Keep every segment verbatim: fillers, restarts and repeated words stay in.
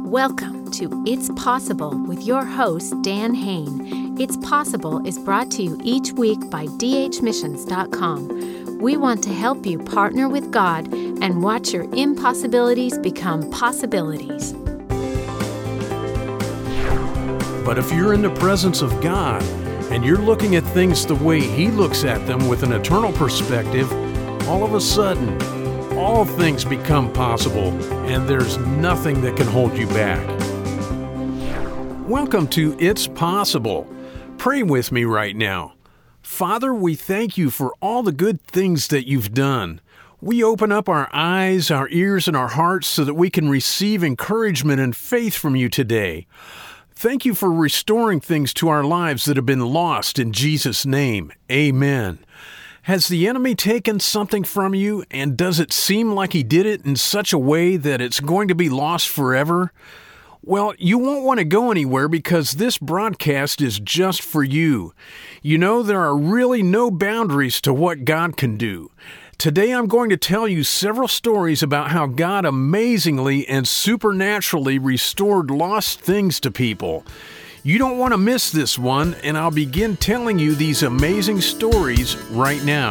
Welcome to It's Possible with your host, Dan Hain. It's Possible is brought to you each week by d h missions dot com. We want to help you partner with God and watch your impossibilities become possibilities. But if you're in the presence of God and you're looking at things the way He looks at them with an eternal perspective, all of a sudden, all things become possible, and there's nothing that can hold you back. Welcome to It's Possible. Pray with me right now. Father, we thank you for all the good things that you've done. We open up our eyes, our ears, and our hearts so that we can receive encouragement and faith from you today. Thank you for restoring things to our lives that have been lost in Jesus' name. Amen. Has the enemy taken something from you, and does it seem like he did it in such a way that it's going to be lost forever? Well, you won't want to go anywhere because this broadcast is just for you. You know, there are really no boundaries to what God can do. Today I'm going to tell you several stories about how God amazingly and supernaturally restored lost things to people. You don't want to miss this one, and I'll begin telling you these amazing stories right now.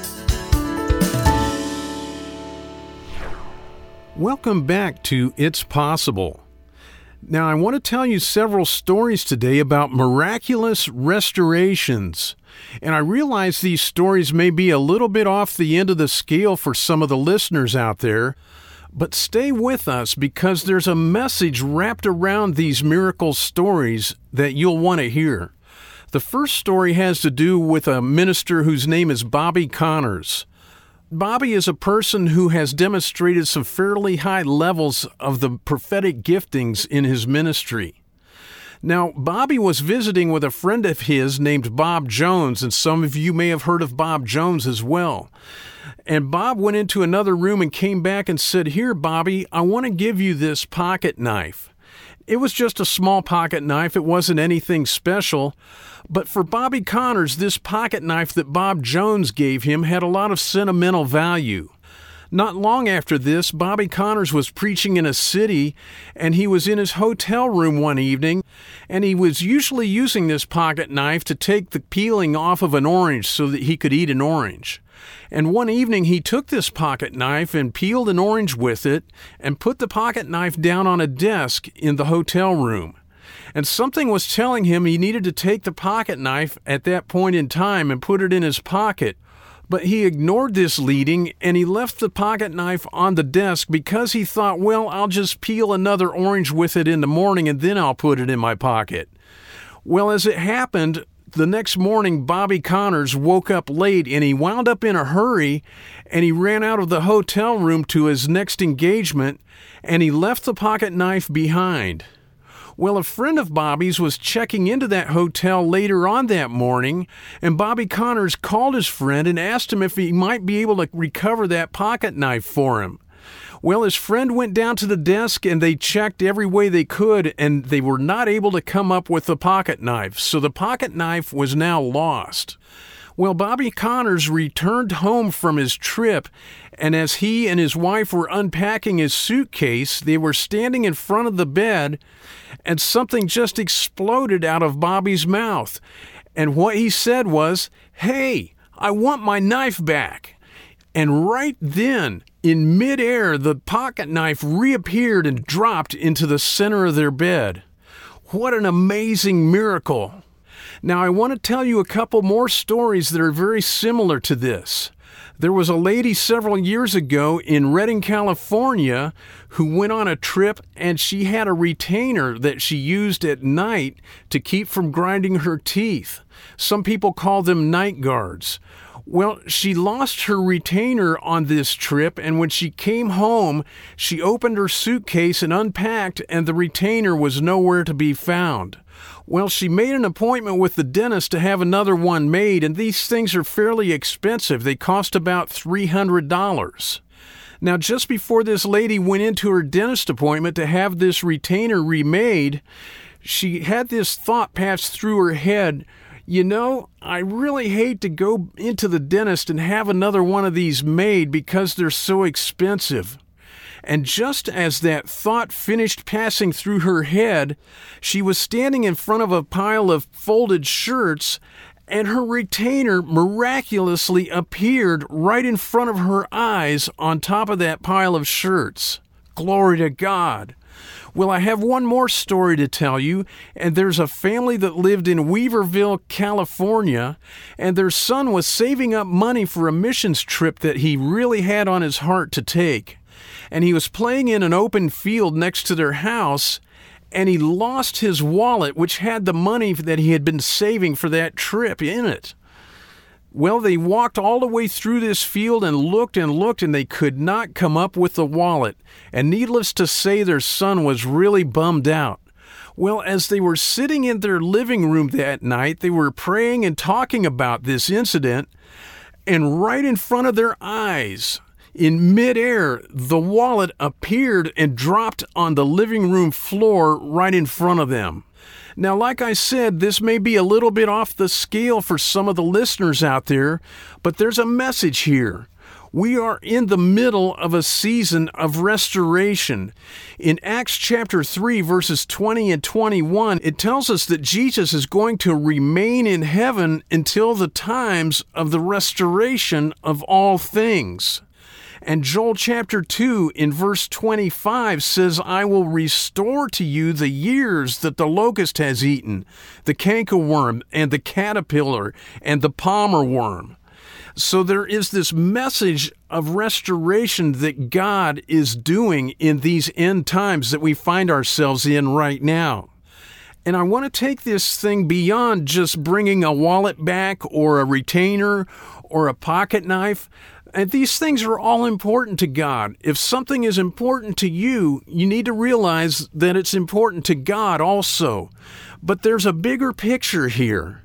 Welcome back to It's Possible. Now, I want to tell you several stories today about miraculous restorations. And I realize these stories may be a little bit off the end of the scale for some of the listeners out there, but stay with us because there's a message wrapped around these miracle stories that you'll want to hear. The first story has to do with a minister whose name is Bobby Connors. Bobby is a person who has demonstrated some fairly high levels of the prophetic giftings in his ministry. Now, Bobby was visiting with a friend of his named Bob Jones, and some of you may have heard of Bob Jones as well. And Bob went into another room and came back and said, "Here, Bobby, I want to give you this pocket knife." It was just a small pocket knife. It wasn't anything special. But for Bobby Connors, this pocket knife that Bob Jones gave him had a lot of sentimental value. Not long after this, Bobby Connors was preaching in a city, and he was in his hotel room one evening, and he was usually using this pocket knife to take the peeling off of an orange so that he could eat an orange. And one evening he took this pocket knife and peeled an orange with it and put the pocket knife down on a desk in the hotel room. And something was telling him he needed to take the pocket knife at that point in time and put it in his pocket. But he ignored this leading, and he left the pocket knife on the desk because he thought, well, I'll just peel another orange with it in the morning and then I'll put it in my pocket. Well, as it happened, the next morning, Bobby Connors woke up late, and he wound up in a hurry, and he ran out of the hotel room to his next engagement, and he left the pocket knife behind. Well, a friend of Bobby's was checking into that hotel later on that morning, and Bobby Connors called his friend and asked him if he might be able to recover that pocket knife for him. Well, his friend went down to the desk and they checked every way they could, and they were not able to come up with the pocket knife. So the pocket knife was now lost. Well, Bobby Connors returned home from his trip, and as he and his wife were unpacking his suitcase, they were standing in front of the bed, and something just exploded out of Bobby's mouth. And what he said was, "Hey, I want my knife back." And right then, in midair, the pocket knife reappeared and dropped into the center of their bed. What an amazing miracle. Now, I want to tell you a couple more stories that are very similar to this. There was a lady several years ago in Redding, California, who went on a trip, and she had a retainer that she used at night to keep from grinding her teeth. Some people call them night guards. Well, she lost her retainer on this trip, and when she came home, she opened her suitcase and unpacked, and the retainer was nowhere to be found. Well, she made an appointment with the dentist to have another one made, and these things are fairly expensive. They cost about three hundred dollars. Now, just before this lady went into her dentist appointment to have this retainer remade, she had this thought pass through her head, you know, I really hate to go into the dentist and have another one of these made because they're so expensive. And just as that thought finished passing through her head, she was standing in front of a pile of folded shirts, and her retainer miraculously appeared right in front of her eyes on top of that pile of shirts. Glory to God. Well, I have one more story to tell you, and there's a family that lived in Weaverville, California, and their son was saving up money for a missions trip that he really had on his heart to take. And he was playing in an open field next to their house, and he lost his wallet, which had the money that he had been saving for that trip in it. Well, they walked all the way through this field and looked and looked, and they could not come up with the wallet. And needless to say, their son was really bummed out. Well, as they were sitting in their living room that night, they were praying and talking about this incident, and right in front of their eyes, in midair, the wallet appeared and dropped on the living room floor right in front of them. Now, like I said, this may be a little bit off the scale for some of the listeners out there, but there's a message here. We are in the middle of a season of restoration. In Acts chapter three, verses twenty and twenty-one, it tells us that Jesus is going to remain in heaven until the times of the restoration of all things. And Joel chapter two in verse twenty-five says, I will restore to you the years that the locust has eaten, the cankerworm and the caterpillar and the palmer worm. So there is this message of restoration that God is doing in these end times that we find ourselves in right now. And I want to take this thing beyond just bringing a wallet back or a retainer or a pocket knife. And these things are all important to God. If something is important to you, you need to realize that it's important to God also. But there's a bigger picture here.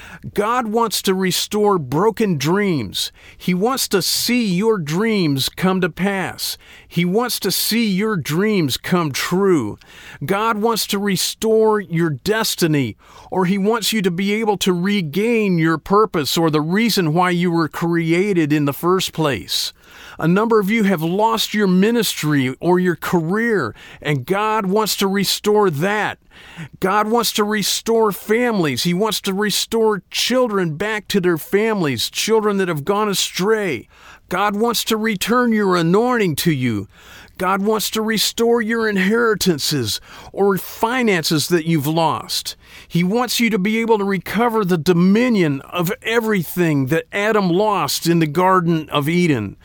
God wants to restore broken dreams. He wants to see your dreams come to pass. He wants to see your dreams come true. God wants to restore your destiny, or He wants you to be able to regain your purpose or the reason why you were created in the first place. A number of you have lost your ministry or your career, and God wants to restore that. God wants to restore families. He wants to restore children back to their families, children that have gone astray. God wants to return your anointing to you. God wants to restore your inheritances or finances that you've lost. He wants you to be able to recover the dominion of everything that Adam lost in the Garden of Eden.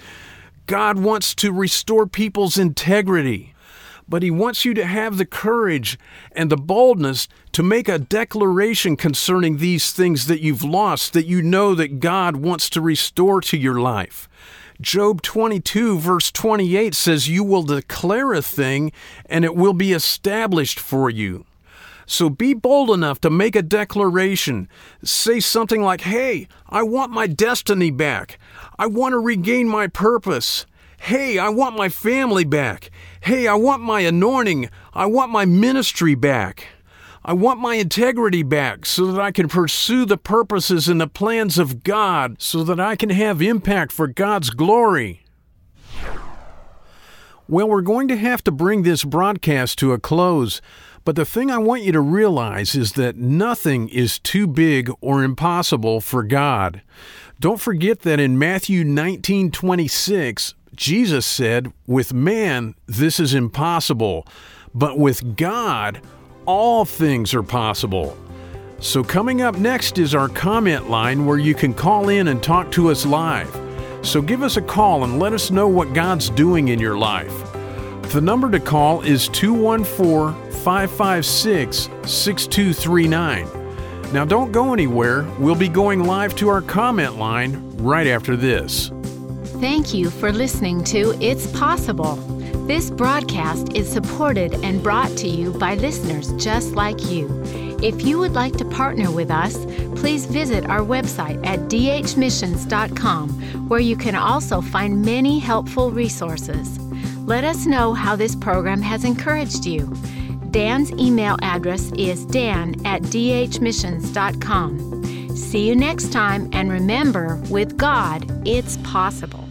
God wants to restore people's integrity, but He wants you to have the courage and the boldness to make a declaration concerning these things that you've lost, that you know that God wants to restore to your life. Job twenty-two verse twenty-eight says, you will declare a thing and it will be established for you. So be bold enough to make a declaration. Say something like, hey, I want my destiny back. I want to regain my purpose. Hey, I want my family back. Hey, I want my anointing. I want my ministry back. I want my integrity back so that I can pursue the purposes and the plans of God, so that I can have impact for God's glory. Well, we're going to have to bring this broadcast to a close, but the thing I want you to realize is that nothing is too big or impossible for God. Don't forget that in Matthew nineteen twenty-six, Jesus said, with man, this is impossible, but with God, all things are possible. So coming up next is our comment line where you can call in and talk to us live. So give us a call and let us know what God's doing in your life. The number to call is two one four, five five six, six two three nine. Now don't go anywhere. We'll be going live to our comment line right after this. Thank you for listening to It's Possible. This broadcast is supported and brought to you by listeners just like you. If you would like to partner with us, please visit our website at d h missions dot com, where you can also find many helpful resources. Let us know how this program has encouraged you. Dan's email address is dan at d h missions dot com. See you next time, and remember, with God, it's possible.